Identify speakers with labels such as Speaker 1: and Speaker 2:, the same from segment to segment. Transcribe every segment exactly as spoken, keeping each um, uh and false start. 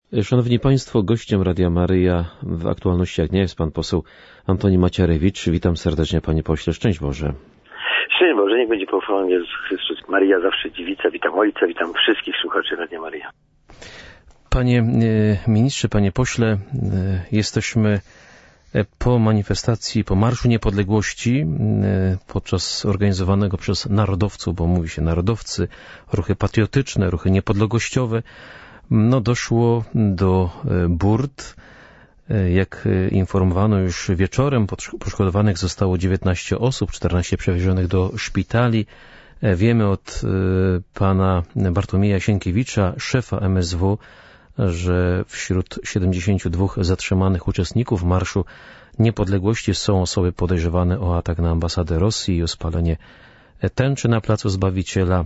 Speaker 1: Szanowni Państwo, gościem Radia Maryja w Aktualnościach Dnia jest pan poseł Antoni Macierewicz. Witam serdecznie, panie pośle. Szczęść Boże.
Speaker 2: Szczęść Boże, niech będzie pochwalony Jezus Chrystus. Maryja zawsze dziewica. Witam Ojca, witam wszystkich słuchaczy Radia Maryja.
Speaker 1: Panie ministrze, panie pośle, jesteśmy po manifestacji, po Marszu Niepodległości, podczas organizowanego przez narodowców, bo mówi się narodowcy, ruchy patriotyczne, ruchy niepodległościowe. No, doszło do burt. Jak informowano już wieczorem, poszkodowanych zostało dziewiętnaście osób, czternaście przewiezionych do szpitali. Wiemy od pana Bartłomieja Sienkiewicza, szefa M S W, że wśród siedemdziesięciu dwóch zatrzymanych uczestników Marszu Niepodległości są osoby podejrzewane o atak na ambasadę Rosji i o spalenie tęczy na Placu Zbawiciela.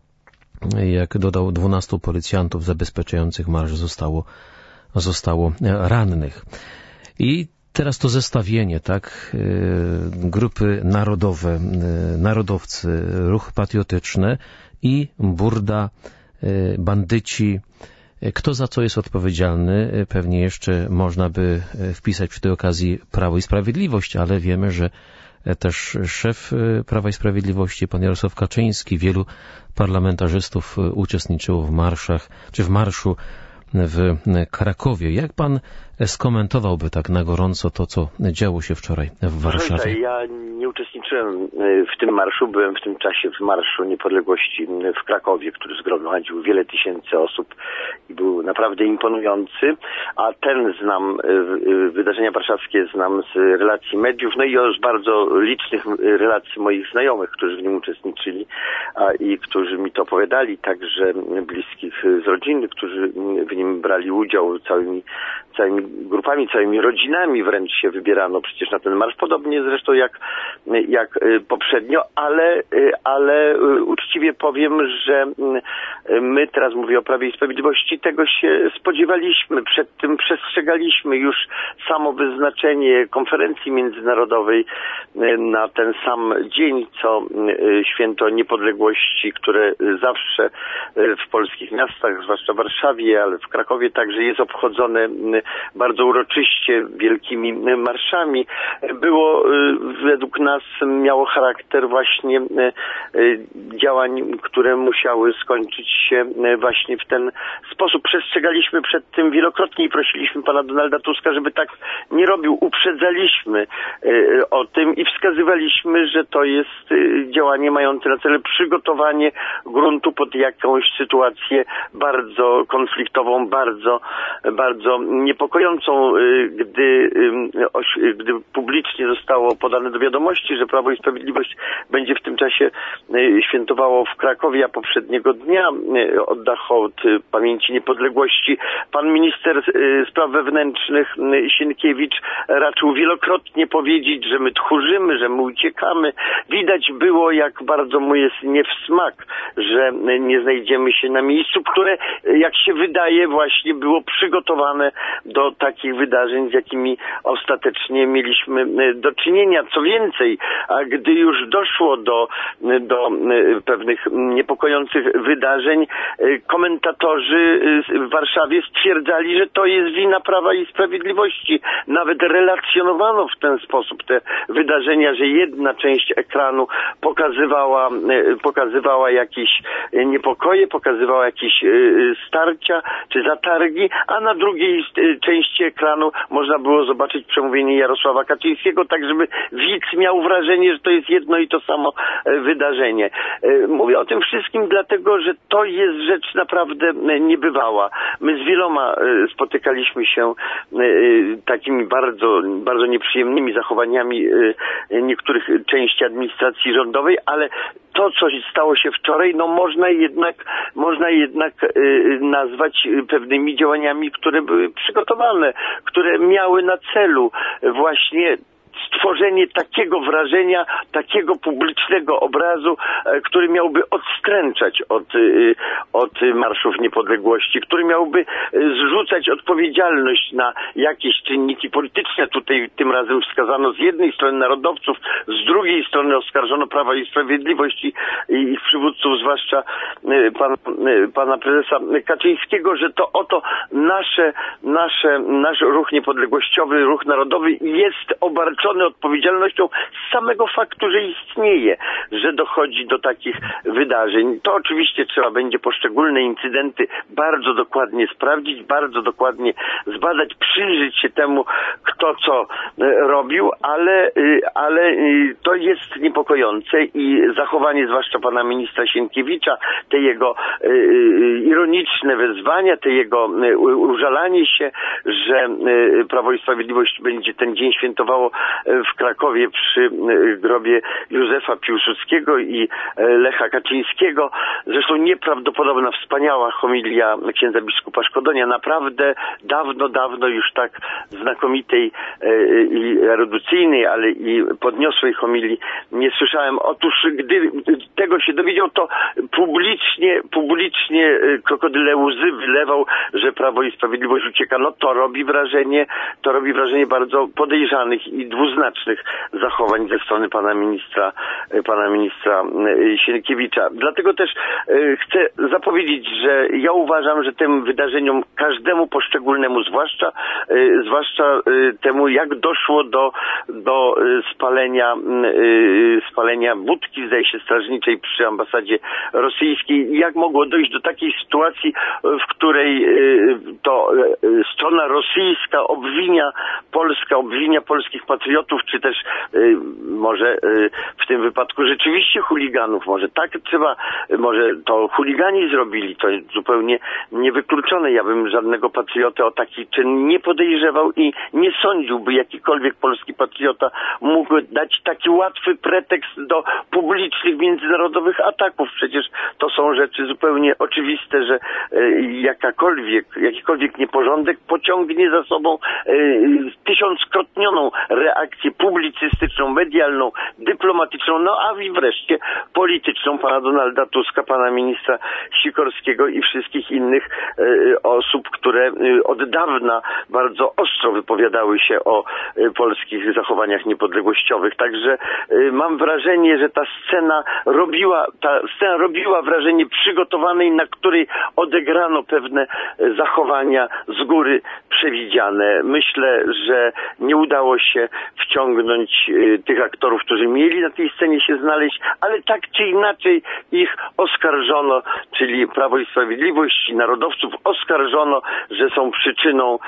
Speaker 1: Jak dodał, dwunastu policjantów zabezpieczających marsz zostało, zostało rannych. I teraz to zestawienie, tak? Grupy narodowe, narodowcy, ruch patriotyczny i burda, bandyci. Kto za co jest odpowiedzialny? Pewnie jeszcze można by wpisać przy tej okazji Prawo i Sprawiedliwość, ale wiemy, że też szef Prawa i Sprawiedliwości, pan Jarosław Kaczyński, wielu parlamentarzystów uczestniczyło w marszach, czy w marszu w Krakowie. Jak pan skomentowałby tak na gorąco to, co działo się wczoraj w Warszawie?
Speaker 2: Proszę, ja nie uczestniczyłem w tym marszu, byłem w tym czasie w Marszu Niepodległości w Krakowie, który zgromadził wiele tysięcy osób i był naprawdę imponujący, a ten znam, wydarzenia warszawskie znam z relacji mediów, no i z bardzo licznych relacji moich znajomych, którzy w nim uczestniczyli a, i którzy mi to opowiadali, także bliskich z rodziny, którzy w nim brali udział całymi, całymi grupami, całymi rodzinami wręcz się wybierano przecież na ten marsz, podobnie zresztą jak, jak poprzednio, ale, ale uczciwie powiem, że my, teraz mówię o Prawie i Sprawiedliwości, tego się spodziewaliśmy, przed tym przestrzegaliśmy. Już samo wyznaczenie konferencji międzynarodowej na ten sam dzień, co Święto Niepodległości, które zawsze w polskich miastach, zwłaszcza w Warszawie, ale w Krakowie także jest obchodzone bardzo uroczyście, wielkimi marszami, było według nas, miało charakter właśnie działań, które musiały skończyć się właśnie w ten sposób. Przestrzegaliśmy przed tym wielokrotnie i prosiliśmy pana Donalda Tuska, żeby tak nie robił. Uprzedzaliśmy o tym i wskazywaliśmy, że to jest działanie mające na celu przygotowanie gruntu pod jakąś sytuację bardzo konfliktową, bardzo, bardzo niepokojącą, gdy, gdy publicznie zostało podane do wiadomości, że Prawo i Sprawiedliwość będzie w tym czasie świętowało w Krakowie, a poprzedniego dnia odda hołd pamięci niepodległości. Pan minister spraw wewnętrznych Sienkiewicz raczył wielokrotnie powiedzieć, że my tchórzymy, że my uciekamy. Widać było, jak bardzo mu jest nie w smak, że nie znajdziemy się na miejscu, które, jak się wydaje, właśnie było przygotowane do takich wydarzeń, z jakimi ostatecznie mieliśmy do czynienia. Co więcej, a gdy już doszło do, do pewnych niepokojących wydarzeń, komentatorzy w Warszawie stwierdzali, że to jest wina Prawa i Sprawiedliwości. Nawet relacjonowano w ten sposób te wydarzenia, że jedna część ekranu pokazywała, pokazywała jakieś niepokoje, pokazywała jakieś starcia czy zatargi, a na drugiej części ekranu można było zobaczyć przemówienie Jarosława Kaczyńskiego, tak żeby widz miał wrażenie, że to jest jedno i to samo wydarzenie. Mówię o tym wszystkim dlatego, że to jest rzecz naprawdę niebywała. My z wieloma spotykaliśmy się takimi bardzo, bardzo nieprzyjemnymi zachowaniami niektórych części administracji rządowej, ale to, co stało się wczoraj, no można jednak, można jednak nazwać pewnymi działaniami, które były przygotowane, które miały na celu właśnie stworzenie takiego wrażenia, takiego publicznego obrazu, który miałby odstręczać od, od marszów niepodległości, który miałby zrzucać odpowiedzialność na jakieś czynniki polityczne. Tutaj tym razem wskazano z jednej strony narodowców, z drugiej strony oskarżono Prawa i Sprawiedliwość i ich przywódców, zwłaszcza pana, pana prezesa Kaczyńskiego, że to oto nasze, nasze, nasz ruch niepodległościowy, ruch narodowy jest obarczony odpowiedzialnością z samego faktu, że istnieje, że dochodzi do takich wydarzeń. To oczywiście trzeba będzie poszczególne incydenty bardzo dokładnie sprawdzić, bardzo dokładnie zbadać, przyjrzeć się temu, kto co robił, ale, ale to jest niepokojące i zachowanie zwłaszcza pana ministra Sienkiewicza, te jego ironiczne wezwania, te jego użalanie się, że Prawo i Sprawiedliwość będzie ten dzień świętowało w Krakowie przy grobie Józefa Piłsudskiego i Lecha Kaczyńskiego. Zresztą nieprawdopodobna, wspaniała homilia księdza biskupa Szkodonia. Naprawdę dawno, dawno już tak znakomitej i erudycyjnej, ale i podniosłej homilii nie słyszałem. Otóż gdy tego się dowiedział, to publicznie, publicznie krokodyle łzy wylewał, że Prawo i Sprawiedliwość ucieka. No to robi wrażenie, to robi wrażenie bardzo podejrzanych i dwuznacznych zachowań ze strony pana ministra, pana ministra Sienkiewicza. Dlatego też chcę zapowiedzieć, że ja uważam, że tym wydarzeniom każdemu poszczególnemu, zwłaszcza, zwłaszcza temu, jak doszło do, do spalenia, spalenia budki, zdaje się, strażniczej przy ambasadzie rosyjskiej, jak mogło dojść do takiej sytuacji, w której to strona rosyjska obwinia Polska, obwinia polskich patriotów, czy też może w tym wypadku rzeczywiście chuliganów, może tak trzeba, może to chuligani zrobili, to jest zupełnie niewykluczone. Ja bym żadnego patriotę o taki czyn nie podejrzewał i nie sądził, by jakikolwiek polski patriota mógł dać taki łatwy pretekst do publicznych, międzynarodowych ataków. Przecież to są rzeczy zupełnie oczywiste, że jakakolwiek, jakikolwiek nieporządek pociągnie za sobą tysiąckrotnioną reakcję publicystyczną, medialną, dyplomatyczną, no a i wreszcie polityczną pana Donalda Tuska, pana ministra Sikorskiego i wszystkich innych osób, które od dawna bardzo ostro wypowiadały się o polskich zachowaniach niepodległościowych. Także mam wrażenie, że ta scena robiła, ta scena robiła wrażenie przygotowanej, na której odegrano pewne zachowania z góry przewidziane. Myślę, że nie udało się wciągnąć tych aktorów, którzy mieli na tej scenie się znaleźć, ale tak czy inaczej ich oskarżono, czyli Prawo i Sprawiedliwość, narodowców oskarżono, że są przyczyną,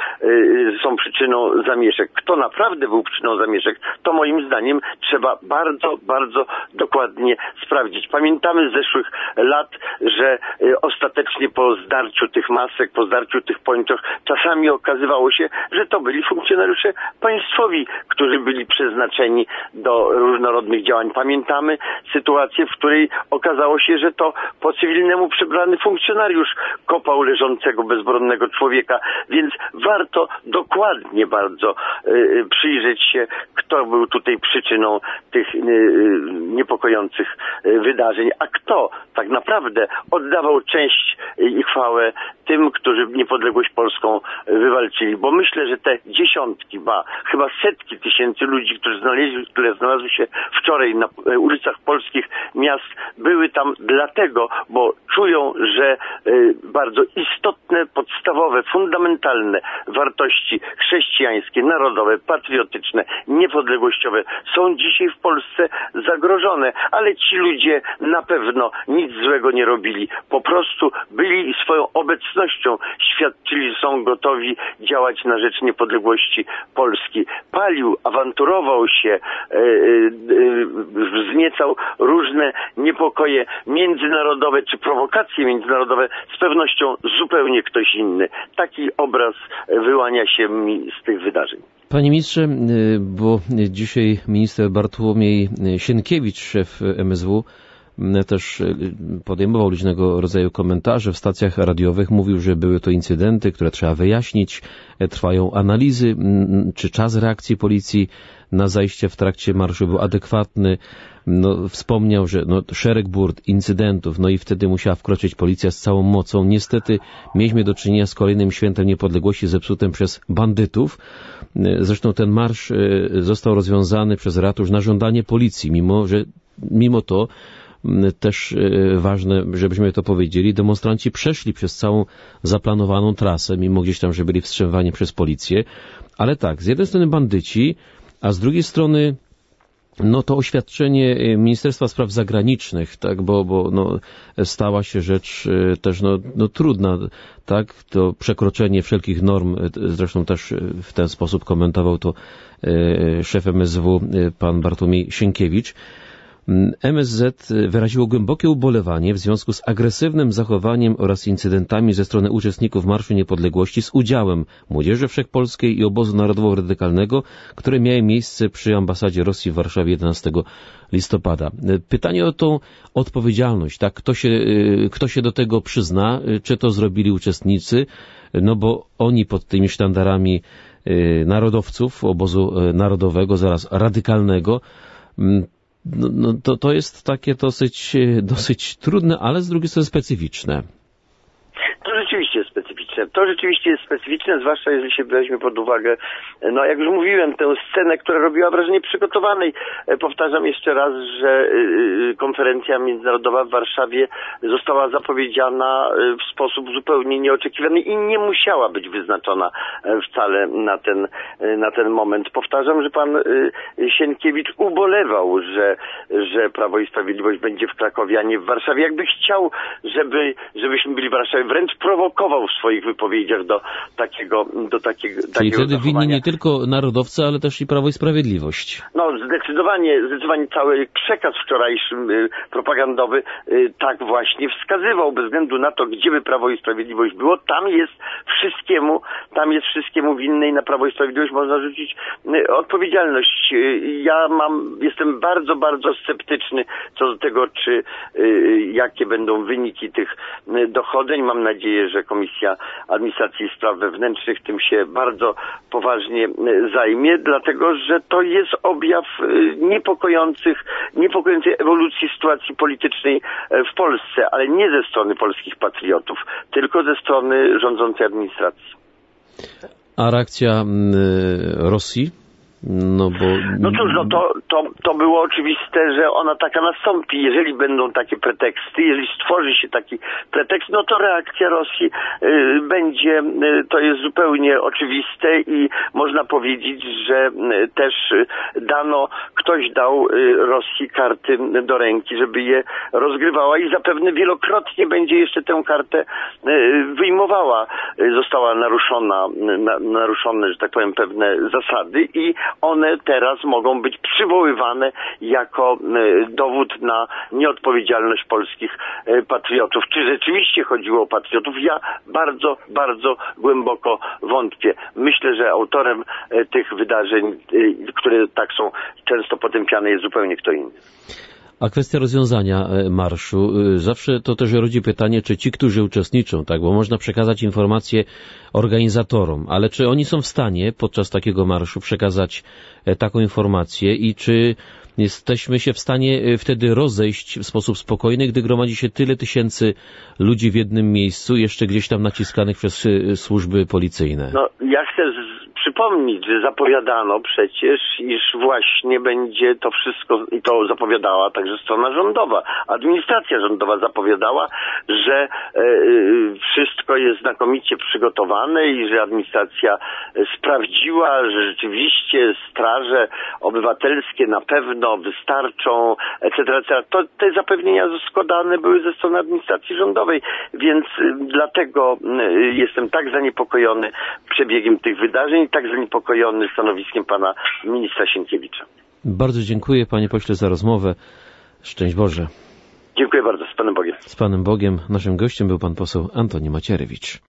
Speaker 2: są przyczyną zamieszek. Kto naprawdę był przyczyną zamieszek, to moim zdaniem trzeba bardzo, bardzo dokładnie sprawdzić. Pamiętamy z zeszłych lat, że ostatecznie po zdarciu tych masek, po zdarciu tych pończoch, czasami okazywało się, że to byli funkcjonariusze państwowi, którzy byli przeznaczeni do różnorodnych działań. Pamiętamy sytuację, w której okazało się, że to po cywilnemu przebrany funkcjonariusz kopał leżącego bezbronnego człowieka, więc warto dokładnie bardzo y, przyjrzeć się, kto był tutaj przyczyną tych y, niepokojących y, wydarzeń, a kto tak naprawdę oddawał cześć i chwałę tym, którzy niepodległość polską wywalczyli, bo myślę, że te dziesiątki, ba, chyba setki tysięcy ludzi, którzy znaleźli, które znalazły się wczoraj na ulicach polskich miast, były tam dlatego, bo czują, że y, bardzo istotne, podstawowe, fundamentalne wartości chrześcijańskie, narodowe, patriotyczne, niepodległościowe są dzisiaj w Polsce zagrożone, ale ci ludzie na pewno nic złego nie robili. Po prostu byli i swoją obecnością świadczyli, że są gotowi działać na rzecz niepodległości Polski. Palił, awanturował się, e, e, wzniecał różne niepokoje międzynarodowe czy prowokacje międzynarodowe, z pewnością zupełnie ktoś inny. Taki obraz wyłania się mi z tych wydarzeń.
Speaker 1: Panie ministrze, bo dzisiaj minister Bartłomiej Sienkiewicz, szef M S W, też podejmował różnego rodzaju komentarze w stacjach radiowych, mówił, że były to incydenty, które trzeba wyjaśnić, trwają analizy, czy czas reakcji policji na zajście w trakcie marszu był adekwatny. No, wspomniał, że no, szereg burt, incydentów, no i wtedy musiała wkroczyć policja z całą mocą. Niestety mieliśmy do czynienia z kolejnym świętem niepodległości zepsutym przez bandytów. Zresztą ten marsz został rozwiązany przez ratusz na żądanie policji, mimo że mimo to też ważne, żebyśmy to powiedzieli, demonstranci przeszli przez całą zaplanowaną trasę, mimo gdzieś tam, że byli wstrzymywani przez policję. Ale tak, z jednej strony bandyci, a z drugiej strony no to oświadczenie Ministerstwa Spraw Zagranicznych, tak, bo, bo no, stała się rzecz też no, no trudna, tak, to przekroczenie wszelkich norm, zresztą też w ten sposób komentował to szef M S W pan Bartłomiej Sienkiewicz. M S Z wyraziło głębokie ubolewanie w związku z agresywnym zachowaniem oraz incydentami ze strony uczestników Marszu Niepodległości z udziałem Młodzieży Wszechpolskiej i Obozu Narodowo-Radykalnego, które miały miejsce przy ambasadzie Rosji w Warszawie jedenastego listopada. Pytanie o tą odpowiedzialność, tak? Kto się, kto się do tego przyzna? Czy to zrobili uczestnicy? No bo oni pod tymi sztandarami narodowców, Obozu Narodowego, zaraz radykalnego, No, no to, to jest takie dosyć, dosyć trudne, ale z drugiej strony specyficzne.
Speaker 2: To rzeczywiście jest specyficzne. To rzeczywiście jest specyficzne, zwłaszcza jeżeli się weźmie pod uwagę, no jak już mówiłem, tę scenę, która robiła wrażenie przygotowanej. Powtarzam jeszcze raz, że konferencja międzynarodowa w Warszawie została zapowiedziana w sposób zupełnie nieoczekiwany i nie musiała być wyznaczona wcale na ten, na ten moment. Powtarzam, że pan Sienkiewicz ubolewał, że, że Prawo i Sprawiedliwość będzie w Krakowie, a nie w Warszawie. Jakby chciał, żeby, żebyśmy byli w Warszawie, wręcz prowokował w swoich wypowiedziach do takiego, do takiego,
Speaker 1: Czyli
Speaker 2: takiego
Speaker 1: wtedy
Speaker 2: zachowania.
Speaker 1: winni nie tylko narodowcy, ale też i Prawo i Sprawiedliwość.
Speaker 2: No zdecydowanie, zdecydowanie cały przekaz wczorajszy y, propagandowy y, tak właśnie wskazywał, bez względu na to, gdzie by Prawo i Sprawiedliwość było, tam jest wszystkiemu, tam jest wszystkiemu winne i na Prawo i Sprawiedliwość można rzucić y, odpowiedzialność. Y, ja mam, jestem bardzo, bardzo sceptyczny co do tego, czy y, jakie będą wyniki tych y, dochodzeń. Mam nadzieję, że Komisja Administracji i Spraw Wewnętrznych tym się bardzo poważnie zajmie, dlatego że to jest objaw niepokojących, niepokojącej ewolucji sytuacji politycznej w Polsce, ale nie ze strony polskich patriotów, tylko ze strony rządzącej administracji.
Speaker 1: A reakcja Rosji? No bo...
Speaker 2: No cóż, no to, to, to było oczywiste, że ona taka nastąpi. Jeżeli będą takie preteksty, jeżeli stworzy się taki pretekst, no to reakcja Rosji y, będzie, y, to jest zupełnie oczywiste i można powiedzieć, że y, też dano, ktoś dał y, Rosji karty do ręki, żeby je rozgrywała i zapewne wielokrotnie będzie jeszcze tę kartę y, wyjmowała. Y, została naruszona, na, naruszone, że tak powiem, pewne zasady i one teraz mogą być przywoływane jako dowód na nieodpowiedzialność polskich patriotów. Czy rzeczywiście chodziło o patriotów? Ja bardzo, bardzo głęboko wątpię. Myślę, że autorem tych wydarzeń, które tak są często potępiane, jest zupełnie kto inny.
Speaker 1: A kwestia rozwiązania marszu, zawsze to też rodzi pytanie, czy ci, którzy uczestniczą, tak, bo można przekazać informacje organizatorom, ale czy oni są w stanie podczas takiego marszu przekazać taką informację i czy jesteśmy się w stanie wtedy rozejść w sposób spokojny, gdy gromadzi się tyle tysięcy ludzi w jednym miejscu, jeszcze gdzieś tam naciskanych przez służby policyjne?
Speaker 2: No, ja chcę z... przypomnieć, że zapowiadano przecież, iż właśnie będzie to wszystko, i to zapowiadała także strona rządowa, administracja rządowa zapowiadała, że e, wszystko jest znakomicie przygotowane i że administracja sprawdziła, że rzeczywiście straże obywatelskie na pewno wystarczą, et cetera, et cetera. To, te zapewnienia składane były ze strony administracji rządowej, więc dlatego jestem tak zaniepokojony przebiegiem tych wydarzeń, tak zaniepokojony stanowiskiem pana ministra Sienkiewicza.
Speaker 1: Bardzo dziękuję, panie pośle, za rozmowę. Szczęść Boże.
Speaker 2: Dziękuję bardzo. Z Panem Bogiem.
Speaker 1: Z Panem Bogiem. Naszym gościem był pan poseł Antoni Macierewicz.